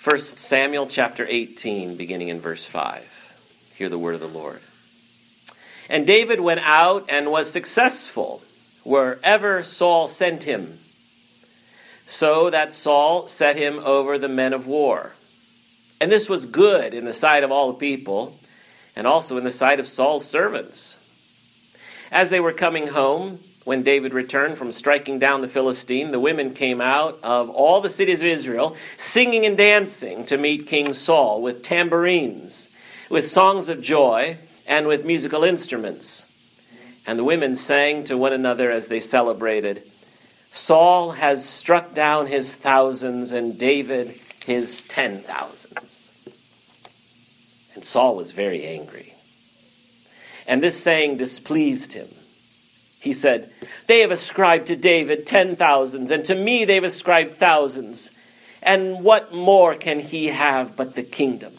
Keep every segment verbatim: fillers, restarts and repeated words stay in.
First Samuel chapter eighteen, beginning in verse five. Hear the word of the Lord. And David went out and was successful wherever Saul sent him, so that Saul set him over the men of war. And this was good in the sight of all the people, and also in the sight of Saul's servants. As they were coming home, when David returned from striking down the Philistine, the women came out of all the cities of Israel, singing and dancing to meet King Saul with tambourines, with songs of joy, and with musical instruments. And the women sang to one another as they celebrated, "Saul has struck down his thousands, and David his ten thousands." And Saul was very angry. And this saying displeased him. He said, "They have ascribed to David ten thousands, and to me they've ascribed thousands. And what more can he have but the kingdom?"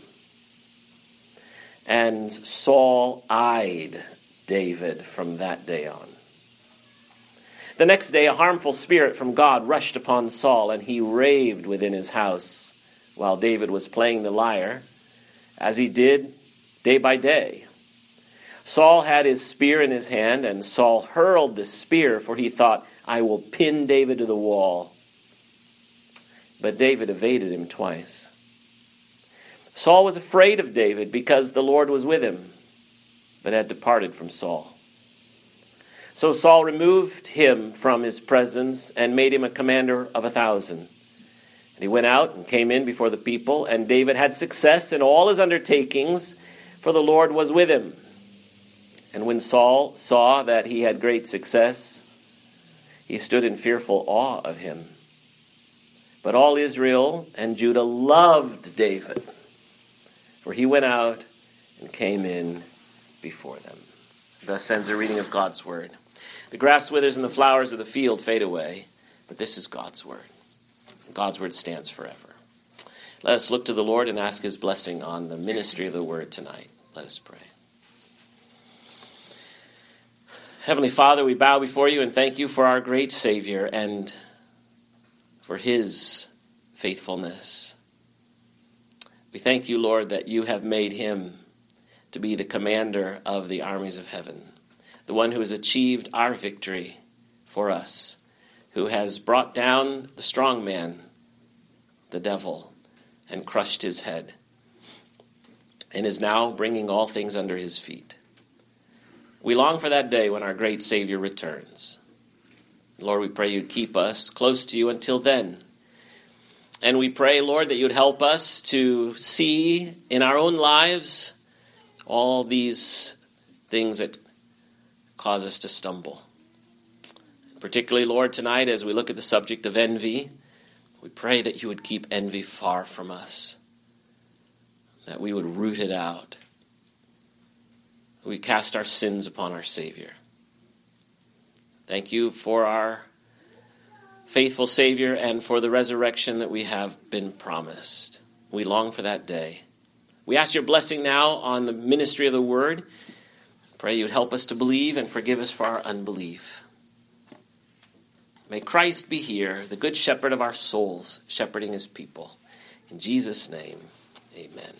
And Saul eyed David from that day on. The next day, a harmful spirit from God rushed upon Saul, and he raved within his house while David was playing the lyre, as he did day by day. Saul had his spear in his hand, and Saul hurled the spear, for he thought, "I will pin David to the wall." But David evaded him twice. Saul was afraid of David because the Lord was with him, but had departed from Saul. So Saul removed him from his presence and made him a commander of a thousand. And he went out and came in before the people, and David had success in all his undertakings, for the Lord was with him. And when Saul saw that he had great success, he stood in fearful awe of him. But all Israel and Judah loved David, for he went out and came in before them. Thus ends the reading of God's word. The grass withers and the flowers of the field fade away, but this is God's word. God's word stands forever. Let us look to the Lord and ask his blessing on the ministry of the word tonight. Let us pray. Heavenly Father, we bow before you and thank you for our great Savior and for his faithfulness. We thank you, Lord, that you have made him to be the commander of the armies of heaven, the one who has achieved our victory for us, who has brought down the strong man, the devil, and crushed his head, and is now bringing all things under his feet. We long for that day when our great Savior returns. Lord, we pray you'd keep us close to you until then. And we pray, Lord, that you'd help us to see in our own lives all these things that cause us to stumble. Particularly, Lord, tonight as we look at the subject of envy, we pray that you would keep envy far from us, that we would root it out. We cast our sins upon our Savior. Thank you for our faithful Savior and for the resurrection that we have been promised. We long for that day. We ask your blessing now on the ministry of the word. Pray you would help us to believe and forgive us for our unbelief. May Christ be here, the good shepherd of our souls, shepherding his people. In Jesus' name, amen.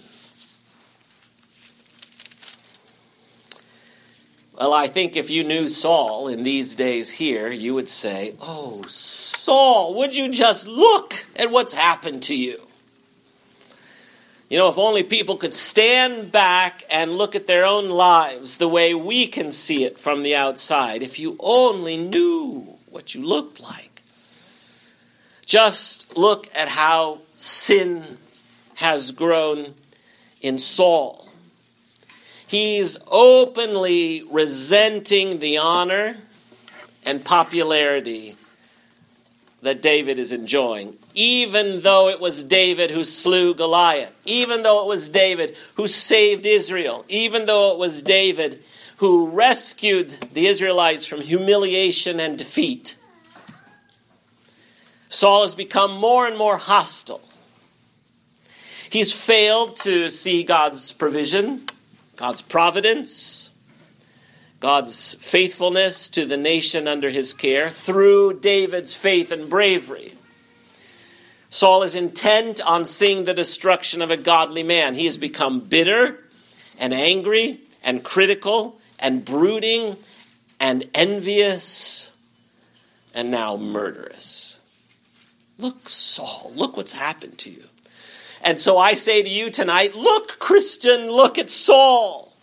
Well, I think if you knew Saul in these days here, you would say, "Oh, Saul, would you just look at what's happened to you?" You know, if only people could stand back and look at their own lives the way we can see it from the outside. If you only knew what you looked like. Just look at how sin has grown in Saul. He's openly resenting the honor and popularity that David is enjoying, even though it was David who slew Goliath, even though it was David who saved Israel, even though it was David who rescued the Israelites from humiliation and defeat. Saul has become more and more hostile. He's failed to see God's provision, God's providence, God's faithfulness to the nation under his care through David's faith and bravery. Saul is intent on seeing the destruction of a godly man. He has become bitter and angry and critical and brooding and envious and now murderous. Look, Saul, look what's happened to you. And so I say to you tonight, look, Christian, look at Saul.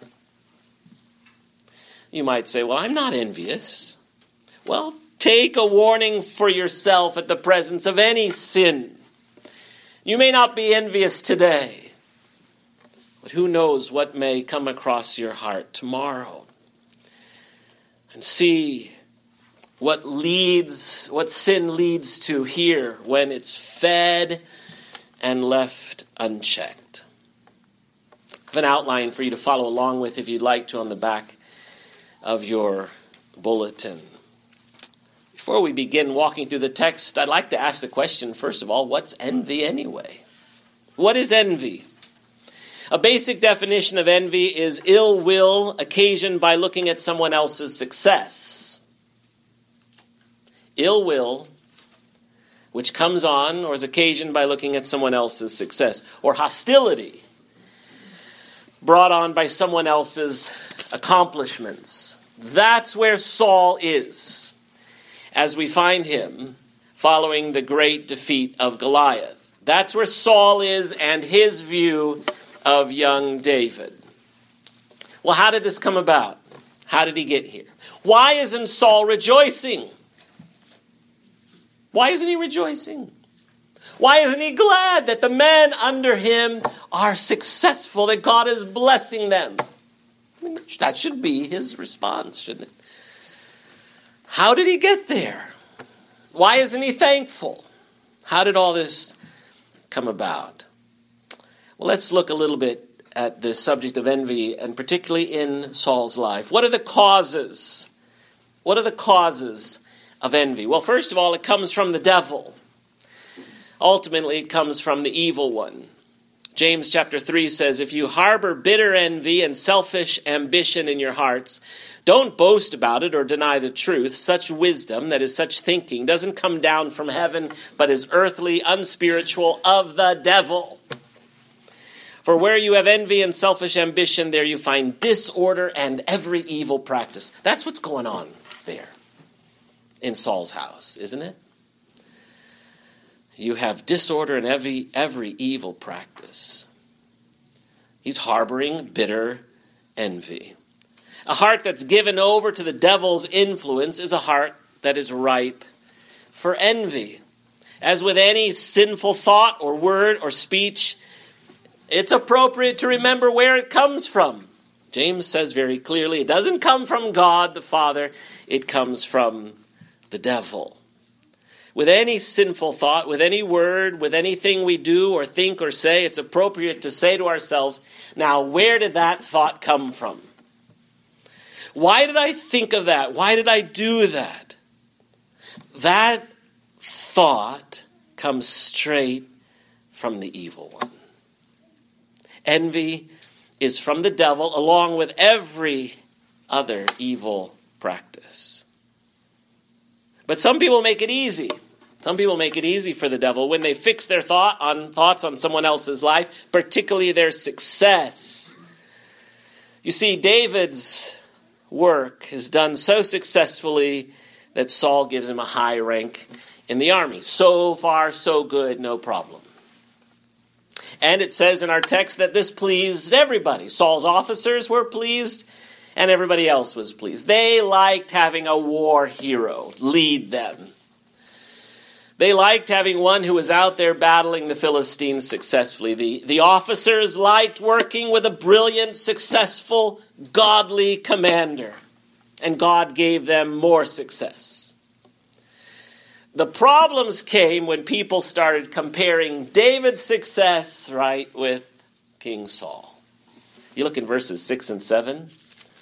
You might say, well, I'm not envious. Well, take a warning for yourself at the presence of any sin. You may not be envious today, but who knows what may come across your heart tomorrow. And see what leads, what sin leads to here when it's fed and left unchecked. I have an outline for you to follow along with if you'd like to on the back of your bulletin. Before we begin walking through the text, I'd like to ask the question, first of all, what's envy anyway? What is envy? A basic definition of envy is ill will occasioned by looking at someone else's success. Ill will, which comes on or is occasioned by looking at someone else's success. Or hostility, brought on by someone else's accomplishments. That's where Saul is, as we find him following the great defeat of Goliath. That's where Saul is and his view of young David. Well, how did this come about? How did he get here? Why isn't Saul rejoicing? Why isn't he rejoicing? Why isn't he glad that the men under him are successful, that God is blessing them? I mean, that should be his response, shouldn't it? How did he get there? Why isn't he thankful? How did all this come about? Well, let's look a little bit at the subject of envy, and particularly in Saul's life. What are the causes? What are the causes of envy? Well, first of all, it comes from the devil. Ultimately, it comes from the evil one. James chapter three says, if you harbor bitter envy and selfish ambition in your hearts, don't boast about it or deny the truth. Such wisdom, that is such thinking, doesn't come down from heaven, but is earthly, unspiritual, of the devil. For where you have envy and selfish ambition, there you find disorder and every evil practice. That's what's going on there in Saul's house, isn't it? You have disorder and every every evil practice. He's harboring bitter envy. A heart that's given over to the devil's influence is a heart that is ripe for envy. As with any sinful thought or word or speech, it's appropriate to remember where it comes from. James says very clearly, it doesn't come from God the Father, it comes from the devil. With any sinful thought, with any word, with anything we do or think or say, it's appropriate to say to ourselves, now where did that thought come from? Why did I think of that? Why did I do that? That thought comes straight from the evil one. Envy is from the devil, along with every other evil practice. But some people make it easy. Some people make it easy for the devil when they fix their thought on thoughts on someone else's life, particularly their success. You see, David's work is done so successfully that Saul gives him a high rank in the army. So far, so good, no problem. And it says in our text that this pleased everybody. Saul's officers were pleased, and everybody else was pleased. They liked having a war hero lead them. They liked having one who was out there battling the Philistines successfully. The, the officers liked working with a brilliant, successful, godly commander. And God gave them more success. The problems came when people started comparing David's success, right, with King Saul. You look in verses six and seven.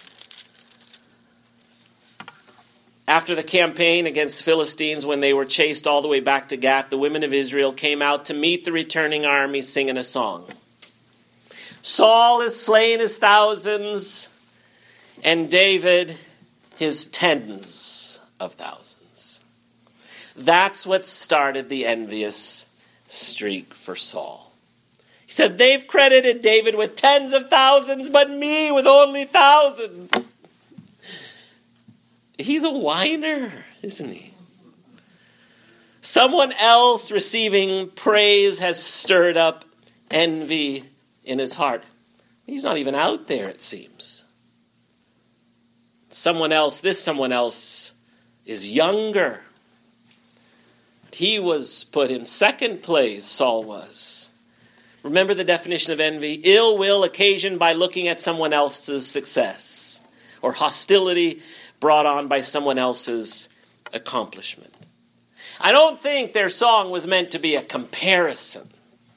After the campaign against Philistines, when they were chased all the way back to Gath, the women of Israel came out to meet the returning army singing a song. Saul has slain his thousands, and David his tens of thousands. That's what started the envious streak for Saul. He said, they've credited David with tens of thousands, but me with only thousands. He's a whiner, isn't he? Someone else receiving praise has stirred up envy in his heart. He's not even out there, it seems. Someone else, this someone else is younger. He was put in second place, Saul was. Remember the definition of envy? Ill will occasioned by looking at someone else's success, or hostility brought on by someone else's accomplishment. I don't think their song was meant to be a comparison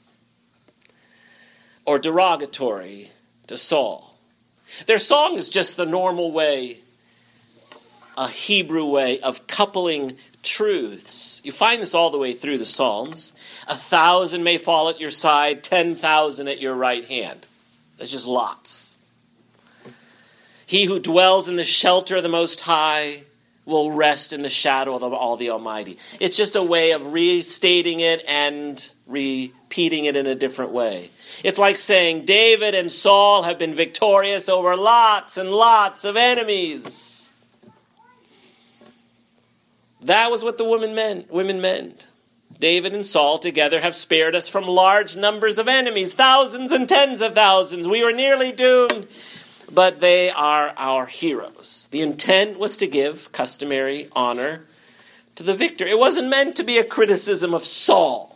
or derogatory to Saul. Their song is just the normal way, a Hebrew way of coupling truths. You find this all the way through the Psalms. A thousand may fall at your side, ten thousand at your right hand. That's just lots. He who dwells in the shelter of the Most High will rest in the shadow of all the Almighty. It's just a way of restating it and repeating it in a different way. It's like saying David and Saul have been victorious over lots and lots of enemies. That was what the women meant. Women meant. David and Saul together have spared us from large numbers of enemies, thousands and tens of thousands. We were nearly doomed, but they are our heroes. The intent was to give customary honor to the victor. It wasn't meant to be a criticism of Saul,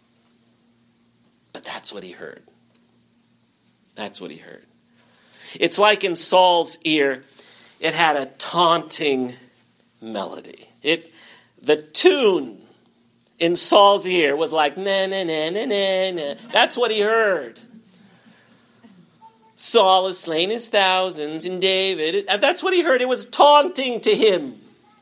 but that's what he heard. That's what he heard. It's like in Saul's ear, it had a taunting melody. It, the tune in Saul's ear was like, na na na na na na. That's what he heard. Saul has slain his thousands, and David, that's what he heard. It was taunting to him.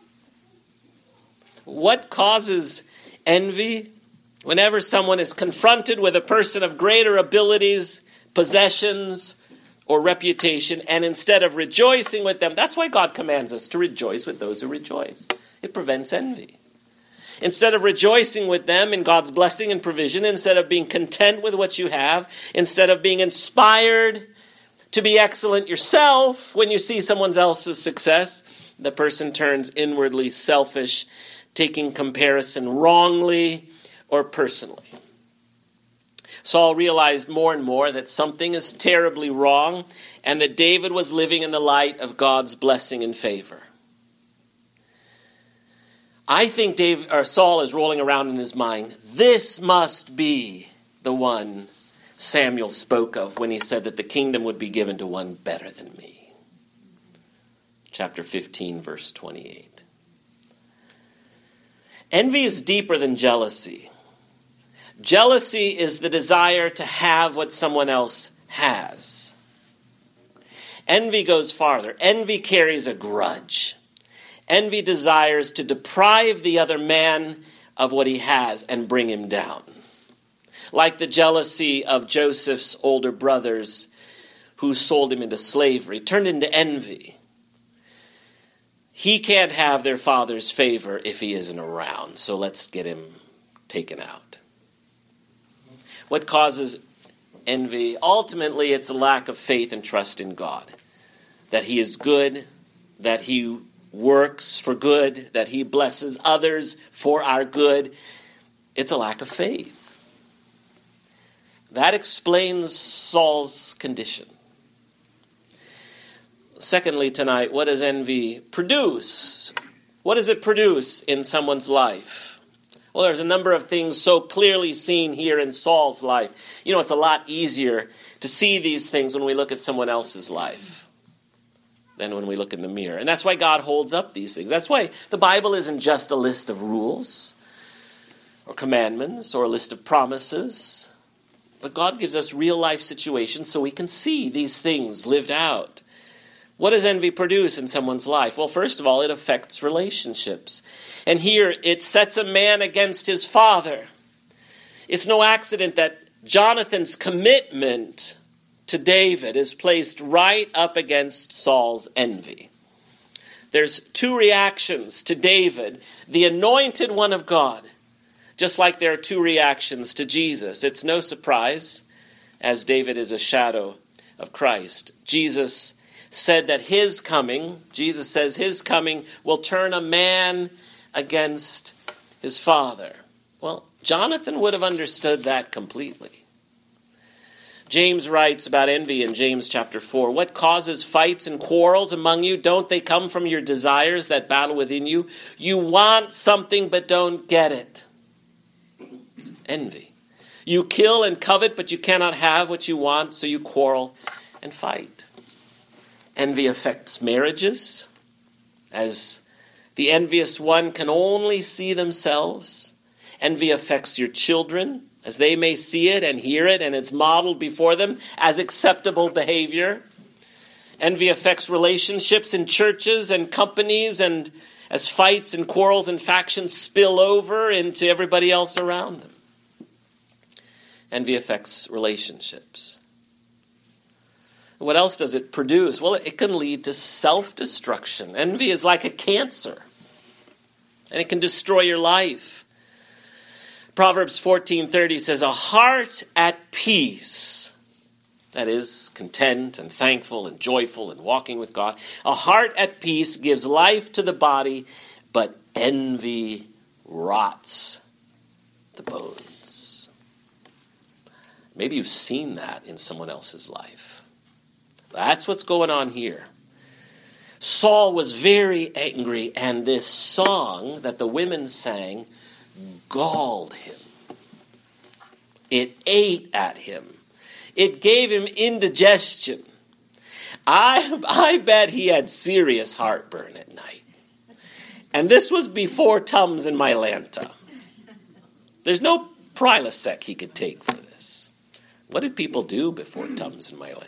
What causes envy? Whenever someone is confronted with a person of greater abilities, possessions, or reputation, and instead of rejoicing with them, that's why God commands us to rejoice with those who rejoice. It prevents envy. Instead of rejoicing with them in God's blessing and provision, instead of being content with what you have, instead of being inspired to be excellent yourself when you see someone else's success, the person turns inwardly selfish, taking comparison wrongly or personally. Saul realized more and more that something is terribly wrong and that David was living in the light of God's blessing and favor. I think Dave, or Saul is rolling around in his mind, this must be the one Samuel spoke of when he said that the kingdom would be given to one better than me. Chapter fifteen, verse twenty-eight. Envy is deeper than jealousy. Jealousy is the desire to have what someone else has. Envy goes farther. Envy carries a grudge. Envy desires to deprive the other man of what he has and bring him down. Like the jealousy of Joseph's older brothers who sold him into slavery, turned into envy. He can't have their father's favor if he isn't around, so let's get him taken out. What causes envy? Ultimately, it's a lack of faith and trust in God. That he is good, that he works for good, that he blesses others for our good. It's a lack of faith. That explains Saul's condition. Secondly, tonight, what does envy produce? What does it produce in someone's life? Well, there's a number of things so clearly seen here in Saul's life. You know, it's a lot easier to see these things when we look at someone else's life than when we look in the mirror. And that's why God holds up these things. That's why the Bible isn't just a list of rules or commandments or a list of promises. But God gives us real life situations so we can see these things lived out. What does envy produce in someone's life? Well, first of all, it affects relationships. And here it sets a man against his father. It's no accident that Jonathan's commitment to David is placed right up against Saul's envy. There's two reactions to David, the anointed one of God. Just like there are two reactions to Jesus. It's no surprise, as David is a shadow of Christ. Jesus said that his coming, Jesus says his coming will turn a man against his father. Well, Jonathan would have understood that completely. James writes about envy in James chapter four. What causes fights and quarrels among you? Don't they come from your desires that battle within you? You want something but don't get it. Envy. You kill and covet, but you cannot have what you want, so you quarrel and fight. Envy affects marriages, as the envious one can only see themselves. Envy affects your children, as they may see it and hear it, and it's modeled before them as acceptable behavior. Envy affects relationships in churches and companies, and as fights and quarrels and factions spill over into everybody else around them. Envy affects relationships. What else does it produce? Well, it can lead to self-destruction. Envy is like a cancer, and it can destroy your life. Proverbs fourteen thirty says, a heart at peace, that is, content and thankful and joyful and walking with God, a heart at peace gives life to the body, but envy rots the bones. Maybe you've seen that in someone else's life. That's what's going on here. Saul was very angry, and this song that the women sang galled him. It ate at him. It gave him indigestion. I, I bet he had serious heartburn at night. And this was before Tums and Mylanta. There's no Prilosec he could take for this. What did people do before Tums and Mylanta?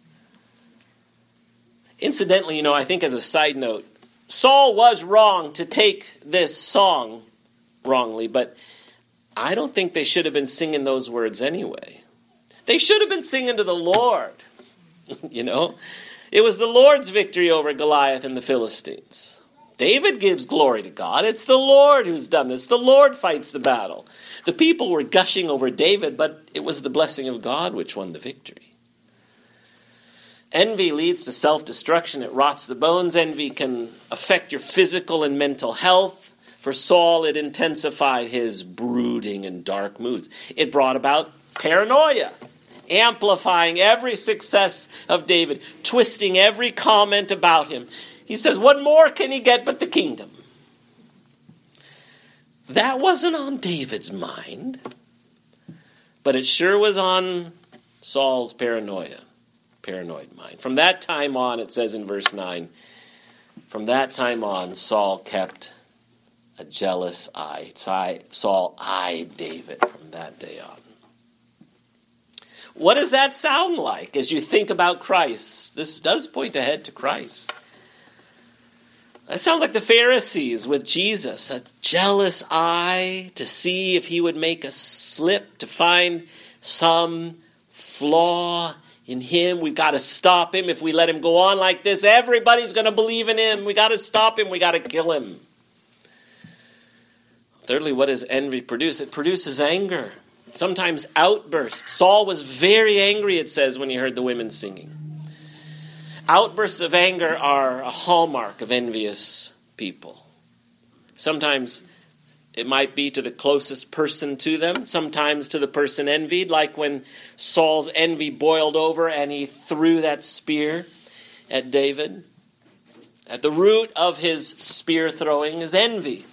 Incidentally, you know, I think as a side note, Saul was wrong to take this song wrongly, but I don't think they should have been singing those words anyway. They should have been singing to the Lord. You know, it was the Lord's victory over Goliath and the Philistines. David gives glory to God. It's the Lord who's done this. The Lord fights the battle. The people were gushing over David, but it was the blessing of God which won the victory. Envy leads to self-destruction. It rots the bones. Envy can affect your physical and mental health. For Saul, it intensified his brooding and dark moods. It brought about paranoia, amplifying every success of David, twisting every comment about him. He says, what more can he get but the kingdom? That wasn't on David's mind, but it sure was on Saul's paranoia, paranoid mind. From that time on, it says in verse nine, from that time on, Saul kept a jealous eye. Saul eyed David from that day on. What does that sound like as you think about Christ? This does point ahead to Christ. That sounds like the Pharisees with Jesus. A jealous eye to see if he would make a slip, to find some flaw in him. We've got to stop him. If we let him go on like this, everybody's going to believe in him. We got to stop him. We got to kill him. Thirdly, what does envy produce? It produces anger. Sometimes outbursts. Saul was very angry, it says, when he heard the women singing. Outbursts of anger are a hallmark of envious people. Sometimes it might be to the closest person to them. Sometimes to the person envied, like when Saul's envy boiled over and he threw that spear at David. At the root of his spear throwing is envy.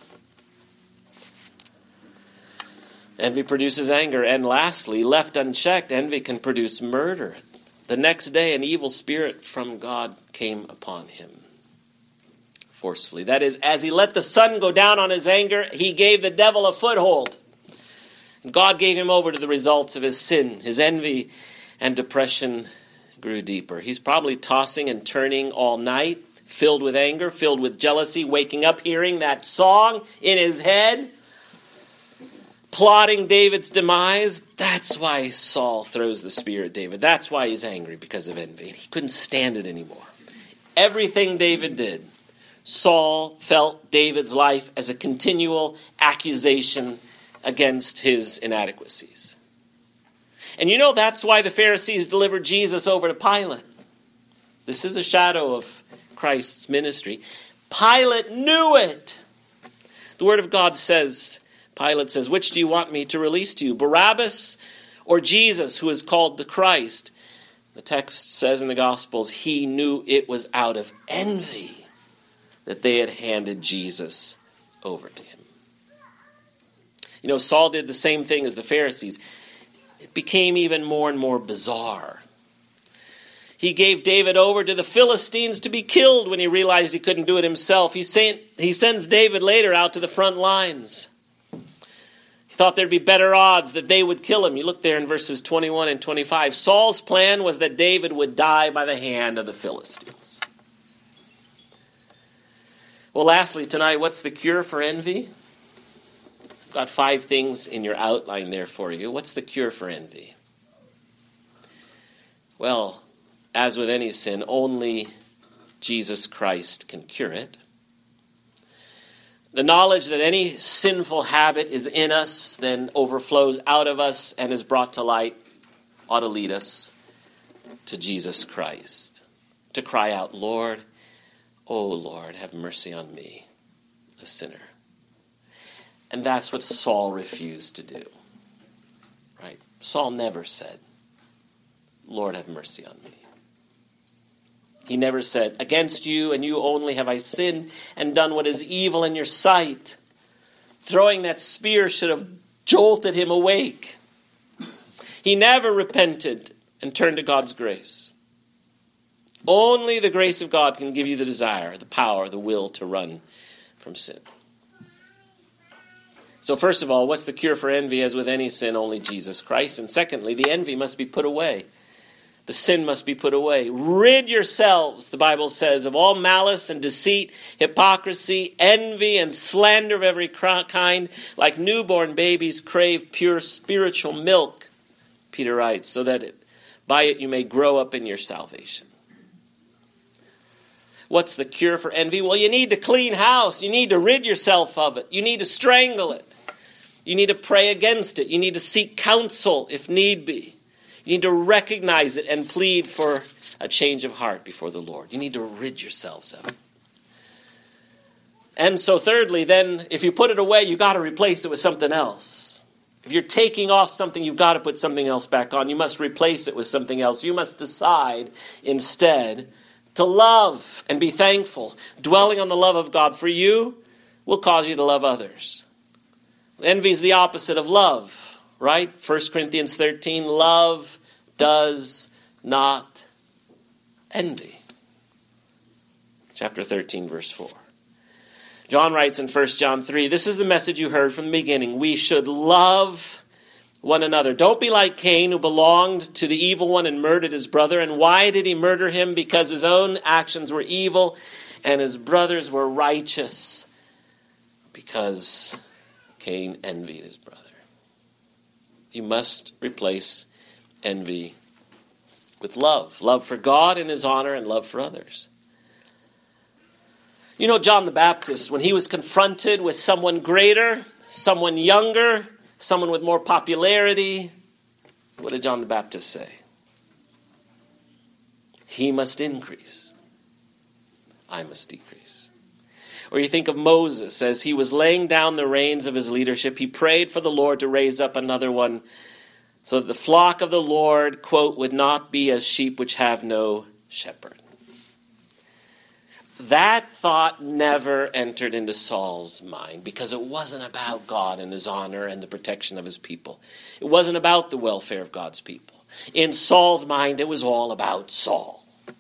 Envy produces anger. And lastly, left unchecked, envy can produce murder. The next day, an evil spirit from God came upon him forcefully. That is, as he let the sun go down on his anger, he gave the devil a foothold. And God gave him over to the results of his sin. His envy and depression grew deeper. He's probably tossing and turning all night, filled with anger, filled with jealousy, waking up hearing that song in his head, plotting David's demise. That's why Saul throws the spear at David. That's why he's angry, because of envy. He couldn't stand it anymore. Everything David did, Saul felt David's life as a continual accusation against his inadequacies. And you know that's why the Pharisees delivered Jesus over to Pilate. This is a shadow of Christ's ministry. Pilate knew it. The Word of God says, Pilate says, which do you want me to release to you, Barabbas or Jesus, who is called the Christ? The text says in the Gospels, he knew it was out of envy that they had handed Jesus over to him. You know, Saul did the same thing as the Pharisees. It became even more and more bizarre. He gave David over to the Philistines to be killed when he realized he couldn't do it himself. He, sent, he sends David later out to the front lines. He thought there'd be better odds that they would kill him. You look there in verses twenty-one and twenty-five. Saul's plan was that David would die by the hand of the Philistines. Well, lastly tonight, what's the cure for envy? I've got five things in your outline there for you. What's the cure for envy? Well, as with any sin, only Jesus Christ can cure it. The knowledge that any sinful habit is in us, then overflows out of us and is brought to light, ought to lead us to Jesus Christ. To cry out, Lord, oh Lord, have mercy on me, a sinner. And that's what Saul refused to do. Right? Saul never said, Lord, have mercy on me. He never said, against you and you only have I sinned and done what is evil in your sight. Throwing that spear should have jolted him awake. He never repented and turned to God's grace. Only the grace of God can give you the desire, the power, the will to run from sin. So first of all, what's the cure for envy? As with any sin, only Jesus Christ. And secondly, the envy must be put away. The sin must be put away. Rid yourselves, the Bible says, of all malice and deceit, hypocrisy, envy, and slander of every kind. Like newborn babies crave pure spiritual milk, Peter writes, so that it, by it you may grow up in your salvation. What's the cure for envy? Well, you need to clean house. You need to rid yourself of it. You need to strangle it. You need to pray against it. You need to seek counsel if need be. You need to recognize it and plead for a change of heart before the Lord. You need to rid yourselves of it. And so thirdly, then, if you put it away, you've got to replace it with something else. If you're taking off something, you've got to put something else back on. You must replace it with something else. You must decide instead to love and be thankful. Dwelling on the love of God for you will cause you to love others. Envy is the opposite of love, right? First Corinthians thirteen, love does not envy. Chapter thirteen, verse four. John writes in First John three, this is the message you heard from the beginning. We should love one another. Don't be like Cain, who belonged to the evil one and murdered his brother. And why did he murder him? Because his own actions were evil and his brothers were righteous. Because Cain envied his brother. You must replace envy with love. Love for God and his honor and love for others. You know, John the Baptist, when he was confronted with someone greater, someone younger, someone with more popularity, what did John the Baptist say? He must increase. I must decrease. Or you think of Moses, as he was laying down the reins of his leadership, he prayed for the Lord to raise up another one so that the flock of the Lord, quote, would not be as sheep which have no shepherd. That thought never entered into Saul's mind because it wasn't about God and his honor and the protection of his people. It wasn't about the welfare of God's people. In Saul's mind, it was all about Saul.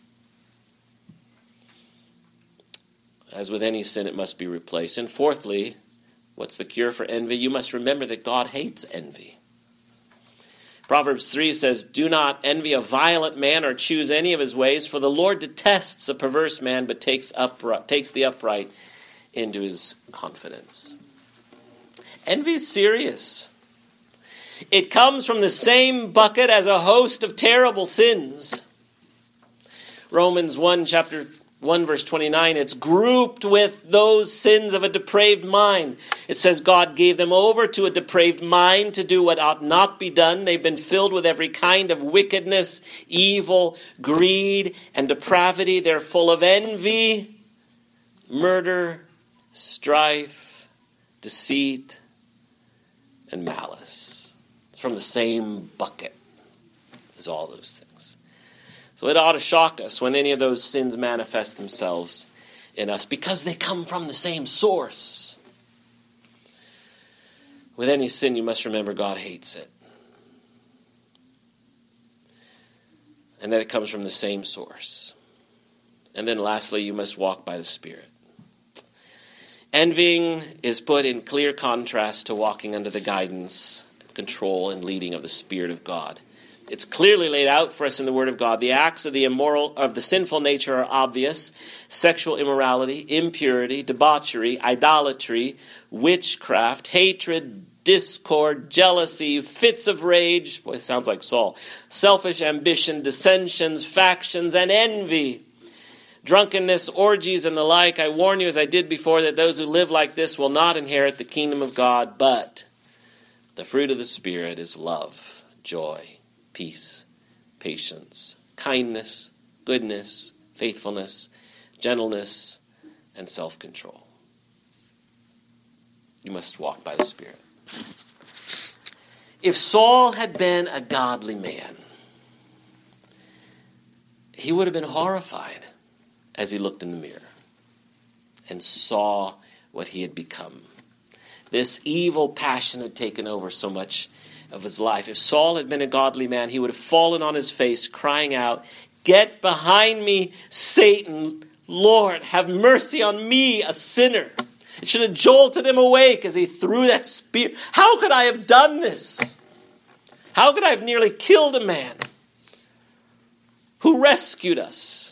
As with any sin, it must be replaced. And fourthly, what's the cure for envy? You must remember that God hates envy. Proverbs three says, do not envy a violent man or choose any of his ways, for the Lord detests a perverse man, but takes, upright, takes the upright into his confidence. Envy is serious. It comes from the same bucket as a host of terrible sins. Romans one, chapter one verse twenty-nine, it's grouped with those sins of a depraved mind. It says God gave them over to a depraved mind to do what ought not be done. They've been filled with every kind of wickedness, evil, greed, and depravity. They're full of envy, murder, strife, deceit, and malice. It's from the same bucket as all those things. So it ought to shock us when any of those sins manifest themselves in us, because they come from the same source. With any sin, you must remember God hates it. And that it comes from the same source. And then lastly, you must walk by the Spirit. Envying is put in clear contrast to walking under the guidance, control, and leading of the Spirit of God. It's clearly laid out for us in the Word of God. The acts of the immoral, of the sinful nature are obvious. Sexual immorality, impurity, debauchery, idolatry, witchcraft, hatred, discord, jealousy, fits of rage. Boy, it sounds like Saul. Selfish ambition, dissensions, factions, and envy. Drunkenness, orgies, and the like. I warn you, as I did before, that those who live like this will not inherit the kingdom of God. But the fruit of the Spirit is love, joy, peace, patience, kindness, goodness, faithfulness, gentleness, and self-control. You must walk by the Spirit. If Saul had been a godly man, he would have been horrified as he looked in the mirror and saw what he had become. This evil passion had taken over so much of his life. If Saul had been a godly man, he would have fallen on his face, crying out, "Get behind me, Satan! Lord, have mercy on me, a sinner." It should have jolted him awake as he threw that spear. How could I have done this? How could I have nearly killed a man who rescued us?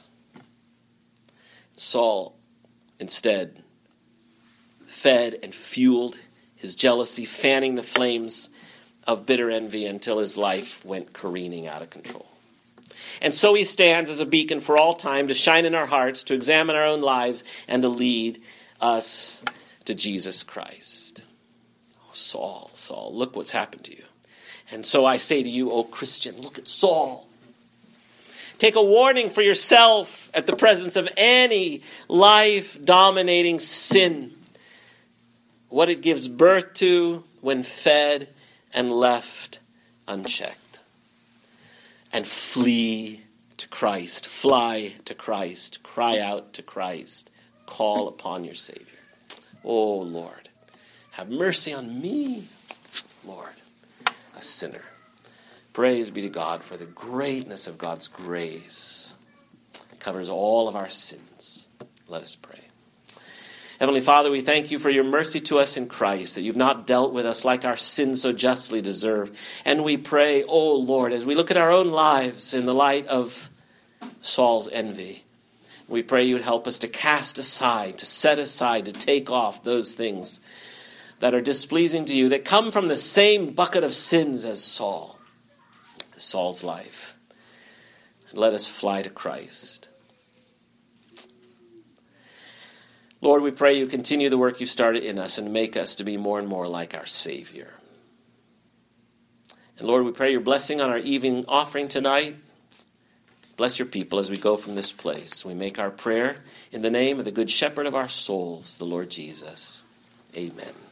Saul, instead, fed and fueled his jealousy, fanning the flames of bitter envy until his life went careening out of control. And so he stands as a beacon for all time to shine in our hearts, to examine our own lives, and to lead us to Jesus Christ. Oh, Saul, Saul, look what's happened to you. And so I say to you, oh Christian, look at Saul. Take a warning for yourself at the presence of any life-dominating sin. What it gives birth to when fed and left unchecked. And flee to Christ. Fly to Christ. Cry out to Christ. Call upon your Savior. Oh, Lord, have mercy on me, Lord, a sinner. Praise be to God for the greatness of God's grace. It covers all of our sins. Let us pray. Heavenly Father, we thank you for your mercy to us in Christ, that you've not dealt with us like our sins so justly deserve. And we pray, oh Lord, as we look at our own lives in the light of Saul's envy, we pray you would help us to cast aside, to set aside, to take off those things that are displeasing to you, that come from the same bucket of sins as Saul, Saul's life. And let us fly to Christ. Lord, we pray you continue the work you started in us and make us to be more and more like our Savior. And Lord, we pray your blessing on our evening offering tonight. Bless your people as we go from this place. We make our prayer in the name of the Good Shepherd of our souls, the Lord Jesus. Amen.